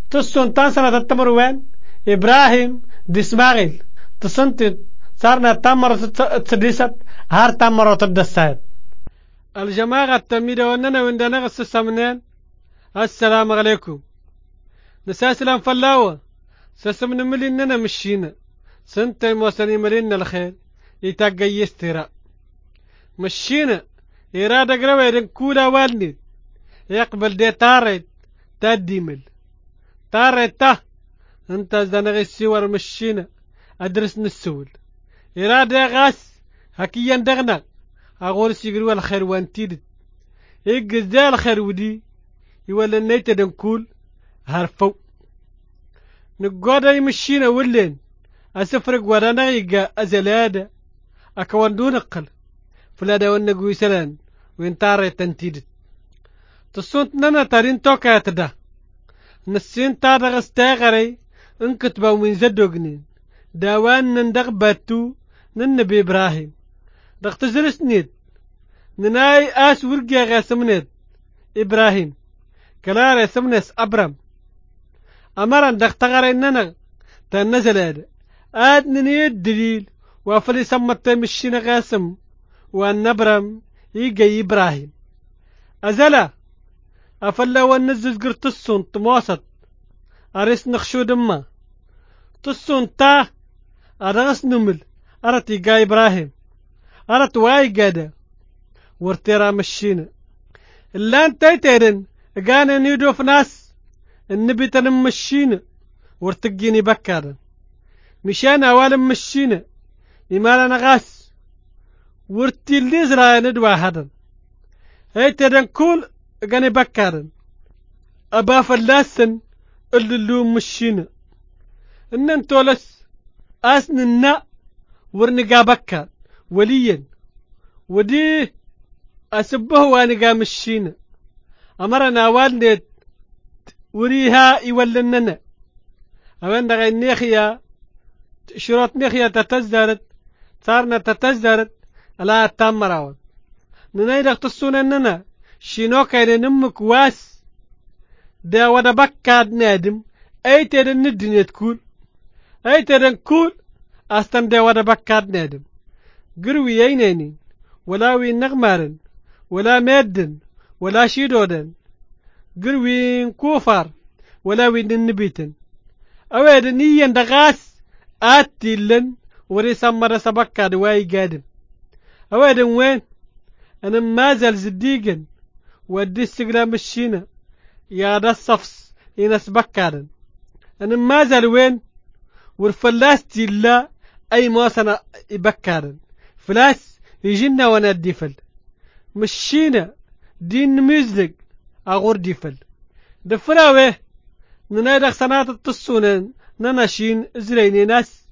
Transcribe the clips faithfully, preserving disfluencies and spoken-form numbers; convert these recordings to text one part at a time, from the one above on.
تصون تانسنا تتمر وين إبراهيم ديسماغيل تصنت صارنا تمر تسديست هار تمر تدسات الجماعة التميدة واننا وندنا غس السمنين. السلام عليكم نساسلام فلاوة سسمن ملي اننا مشينا سنتي موسني ملينا الخير يتاقى يسترا مشينا إرادة قروة يدن كولا والني يقبل دي تاريت تاديمل تاريت تا انت زنغي السوار مشينا أدرس نسول إرادة غاس هكيا دغنا أقول سيقروا الخير وانتيدت إيقز دي الخير ودي يولا نيتا دنكول هارفو نقودا يمشينا ولين أسفرق ودانا يقا أزلادا أكوان دون أقل فلادا ونقوي سلان وينتاري تنتيدت تصونت نانا تارين توكا يتدا نسين تادا غستاغري انكتبا من زدوغنين داوان نندق باتو ننبي إبراهيم دقت زرسنيد نناي آس ورقيا غاسمنيد إبراهيم كلاري سمنس أبرام أمران دقتغري ننا تنزل هذا آد نني الدليل وفلي سمت مشينا غاسم وأن أبرام يجي إبراهيم أزلا أفلا ونزز قرط الصون تموسط أريس نخشو دما تصون تا أرغس نمل أرت يجا إبراهيم أرت واي قادة ورتيرا مشينا اللان تايتيرن قانا نيدو في ناس النبي تنم مشينا ورتقيني بكارا مشان أولا مشينا إمالا غاس ورتي اللي زرا ندوا هذا هاي تدن كل قاني بكارا أبا فلاسن اللي اللوم مشينا إن انتولس أسن النا ورنقا بكار وليا ودي أسبه وانقا مشينا أمرنا والد وريها يولننا أمن دغي النيخيا شروط نيخيا تتزدرت صارنا تتزدرت على التامراون ننايدك تصونننا شينوكا ينمك واس دا ودا بكاد نادم أي تدن الدنيا تكون أي تدن كول أستم دا ودا بكاد نادم قروي يينيني ولا وين نغمارن ولا مادن ولا شيدودن قروين كوفر ولا وين النبيتن أويد نيين دغاس آتيلن وريسا مرة سبكا دواي قادم أويد وين أنا مازال زديقن ودي السقلام الشينا يا دا الصفص ينس بكارن أنا مازال وين ورفلاستي لا أي مواسنا يبكارن فلاس يجينا وانا الدفل مشينا دين مزلق أغور دفل دفراوه ننايدك سنات التصونين نناشين زريني ناس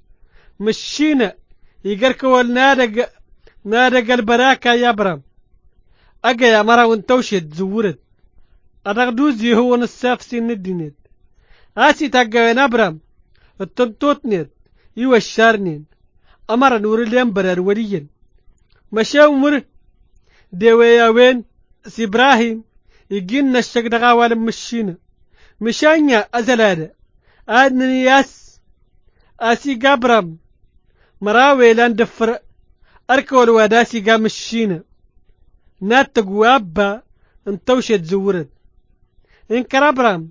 مشينا يقركوا النادق نادق البراكة يا برام أجا يا مرا وانتوشت زورت أدغدوزي هو نصاف سين الدينيت آسي تاقوين أبرام التنطوطنيت يو الشارنين أمرا نور الينبرر وليا مشاو مر ديويا وين سي إبراهيم يجينا الشك دغاوال مشينا مشانيا أزلادة آدني ياس آسي قابرام مراوي لان دفر أركول واداسي قام مشينا ناتق وابا انتوشت زورت انكر أبرام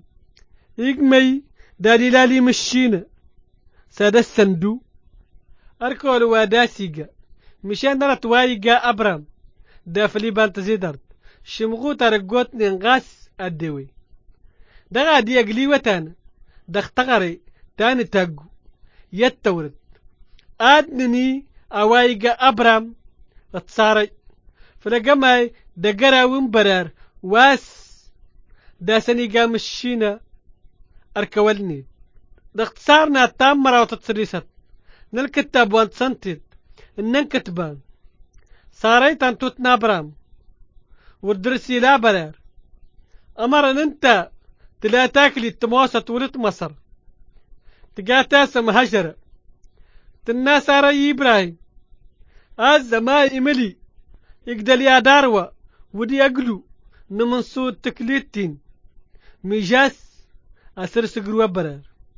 يقمي دالي لالي مشينا سادا السندو أركول واداسي قا مشان دارت وايقا أبرام دافلي بالتزيدرت شمغوت رقوت ننغاس الدوي دغا دي أقلي وتانا دختغري تاني تاقو يتورد آدنني أوايقا أبرام اتصاري فلقماي دقرا ومبرار واس داسني قام الشينا أركولني داختصارنا تامرا وتتصريست نالكتاب وانتسنتد إنن كتبان صاريت أن توتنا برام والدرسي لا برار أمر أن أنت تلا تاكلي التموسط ولت مصر تقاتاسم هجرة تناس رأي إبراهيم أز ما إملي يقدر يا داروا ودي أقلو نمنصود تكليتين ميجاس أسر سجروا برر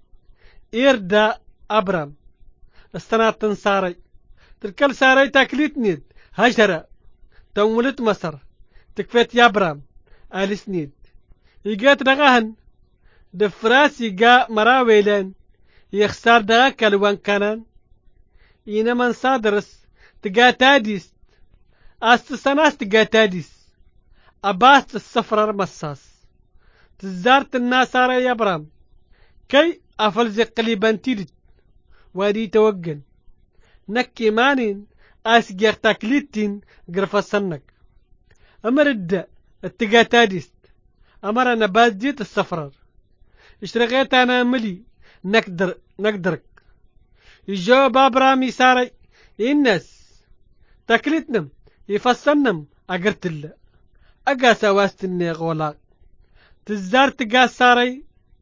إيردا أبرام استنات ساري تركل ساري تاكليت نيد هجرة تمولت مصر تكفيت يا أبرام آلس نيد يجات رغاهن دفراس يجا مراويلان يخسر دغا كالوان كانان إنما صادرس تجا تاديس أستسناس تجا تاديس أباس السفرر مساس تزارت الناس يا أبرام كي أفلز قليبان تيدت وادي توقن نكي مانين أسجير تاكليتين قرفة سنك أمر الدا التقا تاديست أمر أنا بازيت السفرر اشترغيت أنا ملي نقدر نقدرك يجاوب أبرامي ساري الناس تاكليتنم يفصلنم أقرت الله أقاسا واستني غولاق تزار تقا ساري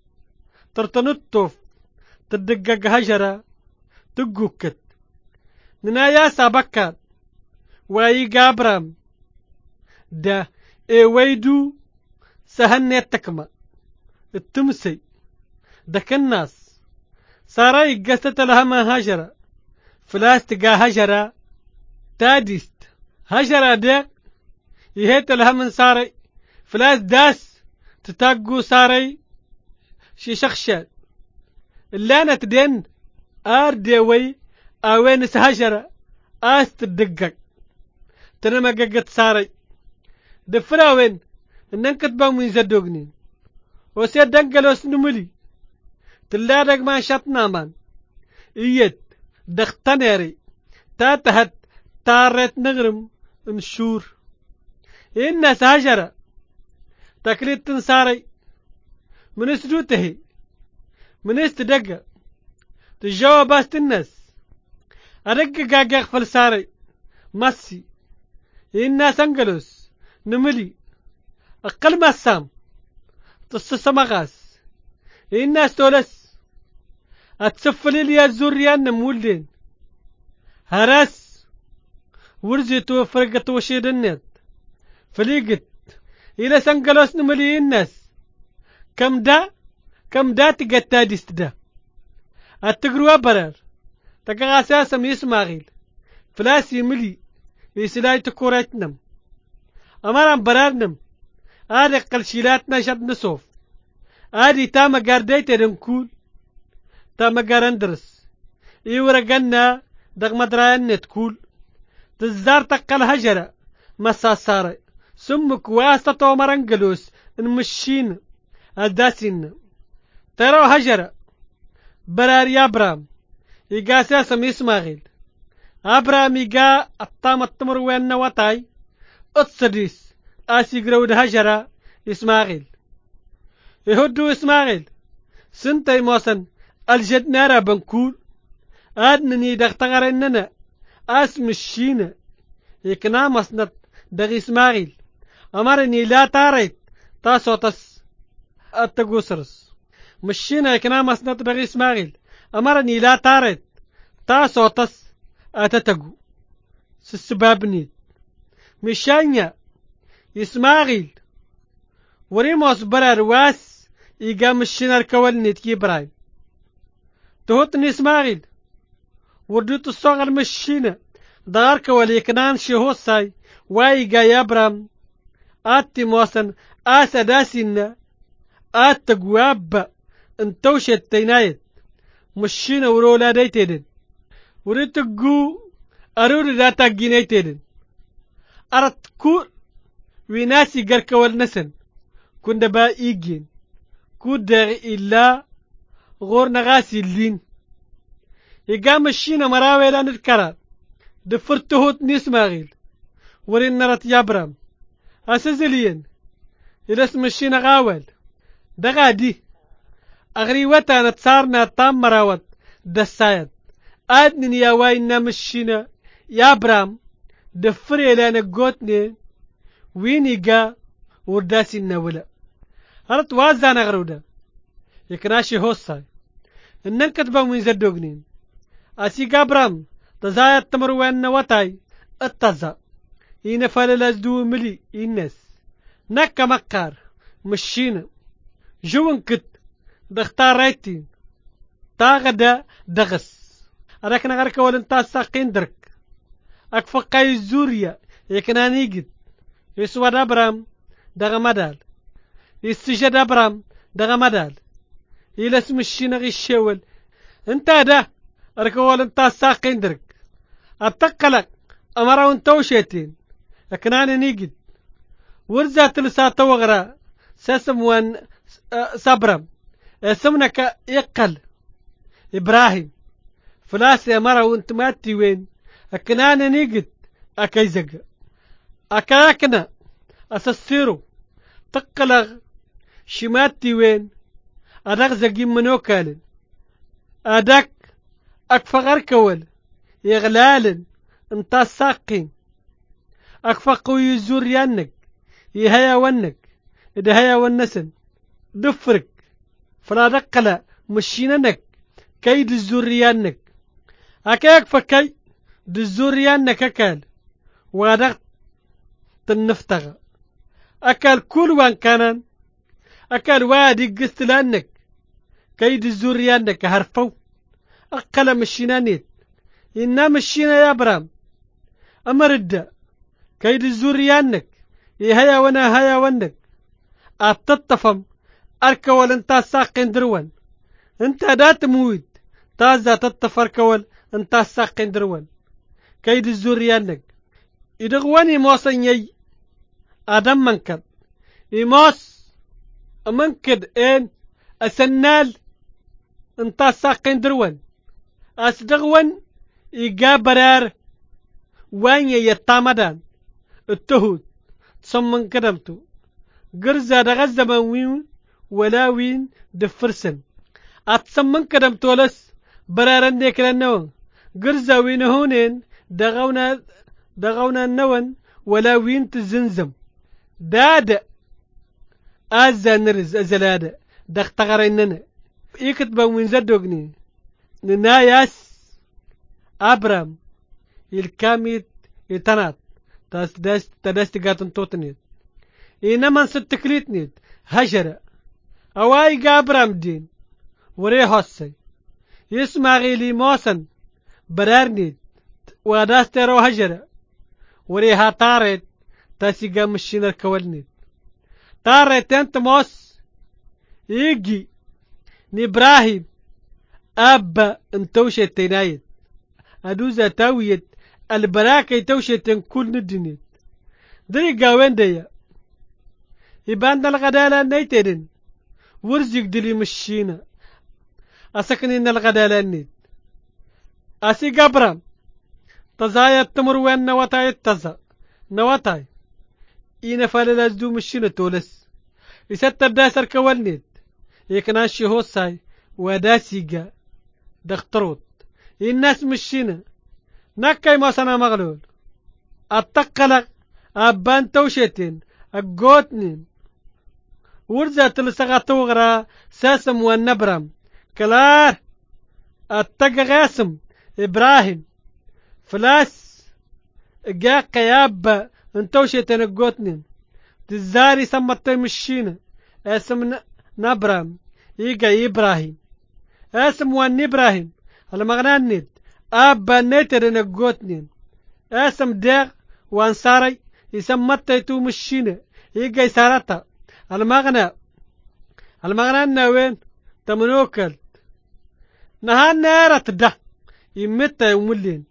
ترتنطف تدقق هجرة تقوكت ننايا سابكات واي قابرام دا اي ويدو سهني التكمة التمسي دك الناس ساري قست لها ما هجرة فلاس تقا هجرة تاديست هجرة ديك يهيت لها من ساري فلاس داس تتاقو ساري شي شخشات اللي أنا تدين آرديوي أوين سهجرة آست الدقق تنما ققت ساري دفراوين إنن كتبا من زدوغنين وسيد دنقلوس نملي تلادق ما شطنا من إيد دختنيري تاتهت تارت نغرم نشور إن سهجرة تكليت ساري من اسدوته من استدقى تجاوب باست الناس أرقى قاقاق فلساري ماسي الناس انقلوس نملي أقل ما السام تصص مغاس الناس تولس أتسفلي لي الزوريان نمولين هراس ورزيتو فرقت وشيد النت فليقت إلى سنقلوس نملي الناس كم دا كم دا تقتاديست دا التقروا برر تقا أساسا يسماغيل فلاسي ملي يسلاي تكوريتنم أمارا برارنم آدي قلشيلاتنا شد نصوف آدي تاما قارديت رنكول تاما قارندرس إيورا قنا دق مدرايان نتكول تزار تقل هجرة مساساري سمك واسطة ومرنقلوس نمشين الداسين ترى هجرة برار يا أبرام يقا ساسم إسماعيل أبرام يقا الطام التمر وين وطاي اتصديس آسي قرود هجرة إسماعيل يهدو إسماعيل سنتي موسن الجد نارا بنكول آدنني دغتغر إننا آسم الشينة يكنا مصنط دغ إسماعيل أمرني لا تاريت تاسو تس التقوسرس مشينا يكنا مصنط دغ إسماعيل أمرني لا تاريت تاسو تس أتتقو سسبابني مشانيا إسماعيل وريموس برار واس إيقا مشينا الكوال نتكي براي تهوتني إسماعيل وردوت الصغر مشينا دار كوال يكنان شهوصاي وايقا يابرام آتي موسن آسا داسينا آت تقواب انتوشت تينايت مشينا ورولا ديتيدن وريتقو أرود داتا جينيتيدن أرد كور ويناسي قركا والنسن كن دبا إيجين كود داغي إلا غور نغاسي اللين يقام الشينا مراوي لان الكرار دفرتهوت نسماغيل ورين نرت يابرام أسزلين إلى اسم الشينا غاول دغادي أغريوتا نتصارنا تام مراوت دسايد آدنين يا واينا مشينا يابرام دفري لان قوتني وينيقا ورداسي النولا هرت وازانا غرودا يكناشي هوصاي إنن كتبا من زدوغنين أسي قابرام تزايد تمروان نواتاي التزا إينا فاللازدو ملي إنس نكا مقار مشينا جوان كت دختاريتين تاغدا دغس أراك نغرك ولن تاساقين درك أكفقاي زوريا يكنا نيجد يسوى دابرام دغا مدال يستجد أبرام دغا مدال إلى اسم الشينغي الشول انت دا أراك ولن تاساقين درك أتقلق أمرا وانتوشيتين أكنان نيجد ورزات لساتا وغرا ساسم وان صبرم اسمنك يقل إبراهيم فلاس يا مرا وانت ماتي وين أكنان نيجد أكيزق أكاكنا أسسيرو تقلق شماتي وين أداك زقيم منوكال أداك أكفغر كول يغلال انت ساقين أكفقو يزور يانك يهيا ونك إدهيا ونسن دفرك فلا دقلا مشيننك كي دزوريانك أكاك فكي دزوريانك أكال وادق تنفتغ أكال كل وان كانان أكال وادي قست لأنك كي دزوريانك هرفو أقل مشينانيت إنا مشينا يا برام أمرد كي دزوريانك يهيا ونا هيا ونك أتطفم أركول انت ساقين دروان انت دات مويد تازا تطفر كول انت ساقين دروان كيد الزوريانك إدغواني موصن يي آدم منكد إموس منكد إن أسنال انت ساقين دروان أسدغوان إيقابرار وان يتامدان التهود تصمن كدمتو قرزا دغزا من وين ولا وين دفرسن أتصمن كدمتو لس برارن ديكلا النون قرزا وين هونين دغونا دغونا النون ولا وين تزنزم داد أزا نرز أزلادة دختغريننا يكتبا وين زدوغني نناياس أبرام الكاميت يتنات تدست تدست قاتن توتنيت إنما ستكليتنيت هجرة أواي قابرام دين وري هوسي يسمع غيلي موسن برارنيت وداستيرو هجرة وري هاتارت تاسيقا مشينا الكولنيت تارت انت موس يجي نبراهيم أبا انتوشة تنايت أدوزا تاويت البراكة توشة كل ندنيت دي قاوين ديا يبان دا الغدالة نيتدن ورزيق دلي مشينا أسكنين الغدالة نيت أسي قبرام تزايا التمر وين نواتاي التزا نواتاي إينا فاللازدو مشينا تولس يستر داسر كوالنيت يكناشي هوساي وداسيقا دختروت الناس مشينا نكاي موسنا مغلول التقلق أبان توشتين القوتنين ورزا تلسغا توغرا ساسم والنبرم كلار التقى غاسم إبراهيم فلاس قاق يابا انتوشتين القوتنين تزاري سمتين مشينا اسم نبرم يقى إبراهيم اسم وان إبراهيم المغنانيت أبا نيتر نقوتنين اسم ديغ وانصاري يسمت تو مشينة يجي سارتا المغنى المغنى وين تمنوكل نهان نارت ده يمتا يوملين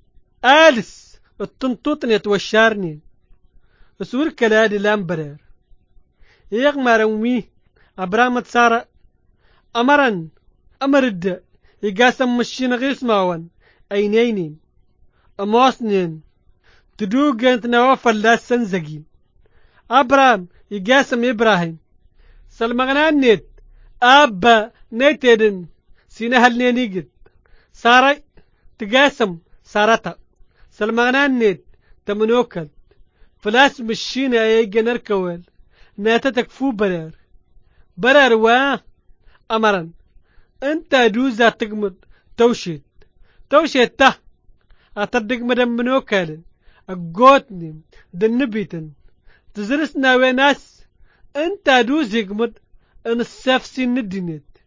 آلس التنطوطن يتوشارنين اسور كلادي لامبرير يغمر ومي أبرامت سارة أمرن أمرد يقاسم مشين غيس ماون أينينين أموسنين تدوغنت نوافل لا سنزقين أبرام يقاسم إبراهيم سلمغنان نيت أبا نيتدن سينهل نينيجد ساري تقاسم سارتا سلمغنان نيت تمنوكل فلاس مشين أيجا نركوال ناتتك فو برار برار وا أمرن انت دوزا تقمد توشيت توشيت تا اتدق مدن منوكالن اقوتني دنبيتن تزرسنا ويناس انت دوزي قمد ان السافسي ندينيت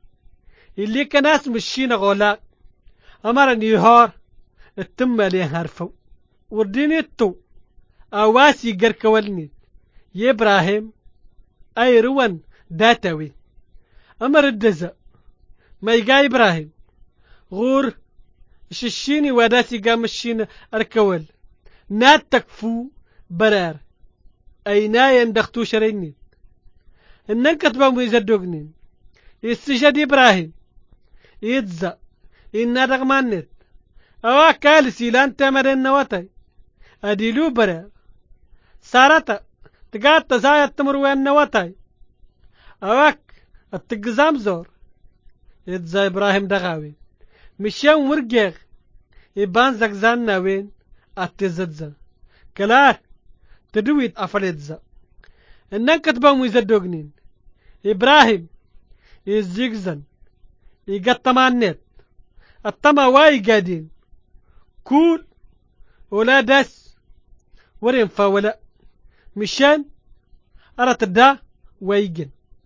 اللي كناس مشينا غولا أمر نيهار التم لي هرفو ورديني التو أواسي قركولني يبراهيم أي روان داتوي أمر الدزا ما يقا إبراهيم غور ششيني وداسي قامشين أركول نات تكفو برار أي ناين دختو شريني إنن كتبهم يزدوغنين يستجد إبراهيم يتزا إنا دغمانت أوا كالسي لان تمرين نواتي أديلو برار سارتا تقاد تزايد تمروين نواتي أواك التقزام زور يتزا إبراهيم دغاوين مشيان مرقيغ يبان زقزان ناوين أتزدزا كلار تدويت أفلتزا إنن كتبهم يزدوغنين إبراهيم يزيقزن يقطمانيت التما واي قادين كول ولا داس ورين فاولا مشان أرت دا ويجن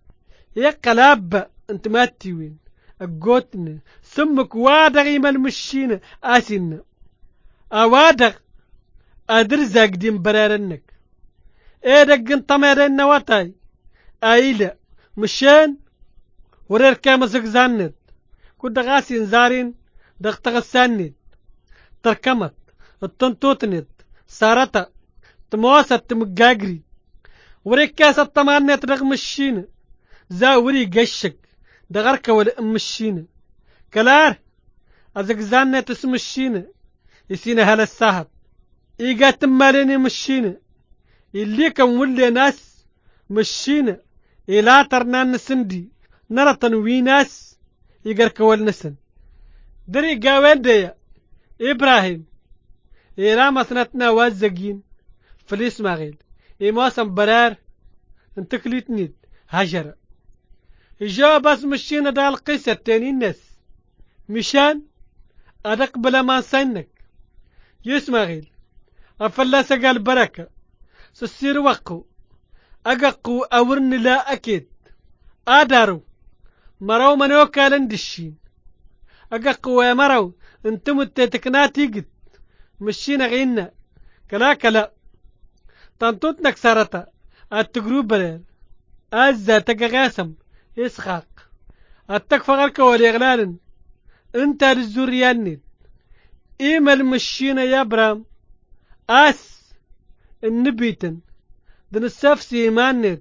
يقلاب انت ماتيوين اقوتن سمك وادغ يمال مشين آسين اوادغ ادرزاق دين برارنك ايدق انتمارين نواتاي ايلا مشان ورير كاما زقزانت كود غاسين زارين دغ تغسانت تركمت التنتوتنت سارتا تمواسط تمقاقري وريك كاسة تمانيت رغم الشين زاوري قشك دغركة ولا ام الشين كلار ازقزانة اسم الشين يسينا هلا الساهب ايقا تماليني مشينة اللي كان ولي ناس مشينة إلا ترنان نسندي نرى تنوي ناس يقرك والنسن دري قاوين ديا إبراهيم إلا مثنتنا وازقين فليس ماغيل إماسم برار انتكليت نيد هجرة إجا بس مشينا دا القيسة التاني الناس مشان أدق بلا ما سنك يسماغيل أفلا سقال بركة سسير وقو أقاقو أورن لا أكيد آدارو مرو منو كالندشين أقاقو يا مرو انتم التتكناتي قد مشينا غينا كلا كلا تنطوتنك سارتا التقروب برير أزا تقاقاسم إسخاق التكفغرك والإغلال انت للزورياني إيما المشينا يا برام آس النبيتن دن السافسي إيمانيت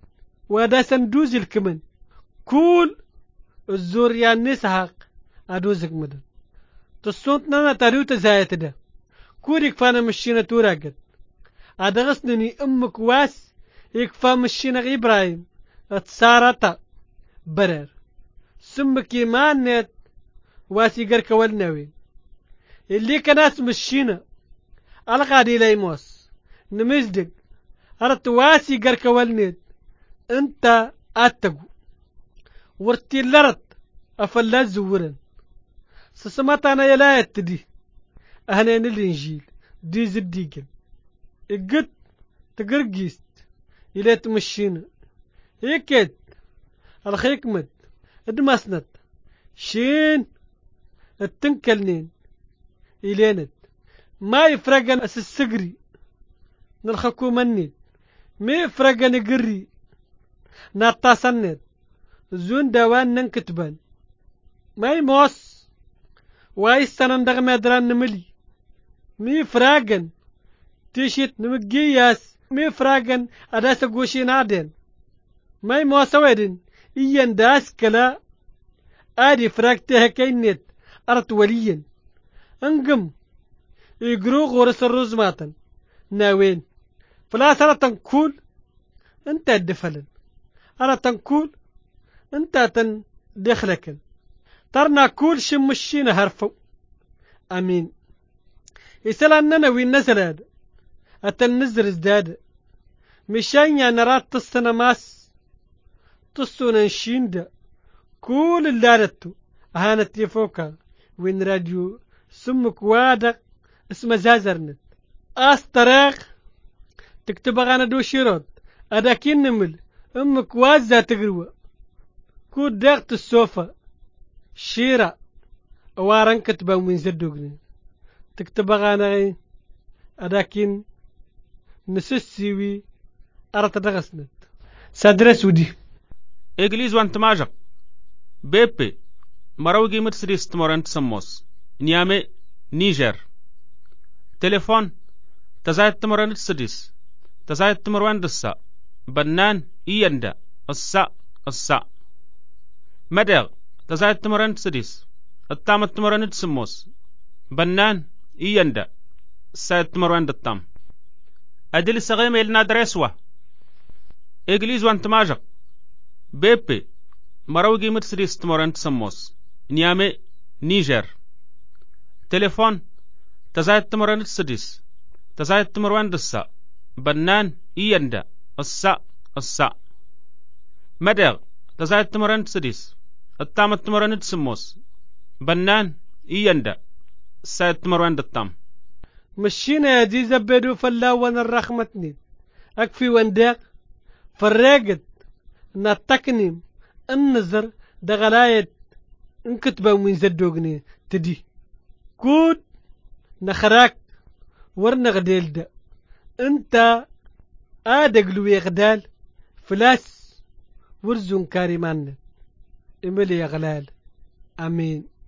ودا سندوز الكمن كول الزوريان نسحق أدوزك مدن تصوت نانا تاريو تزايت ده كوريك فانا مشينا توراقت أدغسنني أمك واس يكفى مشينا إبراهيم اتسارتا برر سمك إيمانيت واسي قرك والنوين اللي كناس مشينا الغادي ليموس نمزدق أردت واسي قرك والنيت انت اتقو ورتي لرت افلا زورن سسمات انا يلايت دي اهنين الانجيل دي زديقن اقد تقرقيست يليت مشينا اكد الخيكمت ادمسنت شين التنكلنين إلينت ما يفرقن أس السقري نلخكو منيت ما يفرقن قري ناطاسنت زون دوان ننكتبان ما يموس وايستان دغ مدران نملي مي فراقن تيشيت نمجياس مي فراقن أداس قوشي نادين ما يموس ويدن إيان داس كلا آدي فراقتها كينيت أرت وليا انقم يقرو غورس الرزماتن ناوين فلا سنة تنكول انت الدفلن أنا تنكول انت تن دخلكن ترنا كل شي مشينا هرفو امين يسألنا وين نزل هذا اتنزل ازداد مشان يا نرات تصنا ماس تصونا نشيندا كل اللارتو هانت يفوكا وين راديو سمك وادق اسمه زازرنت استراغ تكتب غانا دو شيرود اداكين نمل امك وازا تقروى كود داغت السوفا شيرة وارن كتبا من زدوغني تكتبا غانغي أداكين نسسيوي أرت دغسنت سادرس ودي إجليز وانت ماجق بيبي مروجي مرسيدس تمرنت سموس نيامي نيجر تليفون تزايد تمرنت سديس تزايد تمرن دسا بنان إيندا السا السا مدغ تزايد تمرنت سديس التامت تمرنت سموس بنان إيندا سايد تمرن دتام أدل سغيم إلنا درسوا إجليز وانت ماجق بيبي مروجي مرسيدس تمرنت سموس نيامي نيجر تليفون تزايد تمرن سديس تزايد تمرن دسا بنان إيندا السا السا مدغ تزايد تمرن سديس التامت تمرن سموس بنان إيندا سايد تمرن دتام مشينا يا دي زبدو فلاوان الرحمتني أكفي وانداق فرقت نتكنم النظر دغلايت انكتبا من زدوغني تدي كود نخراك ورنغديل دا انت آدقلو يغدال فلاس ورزون كاريمان املي يغلال امين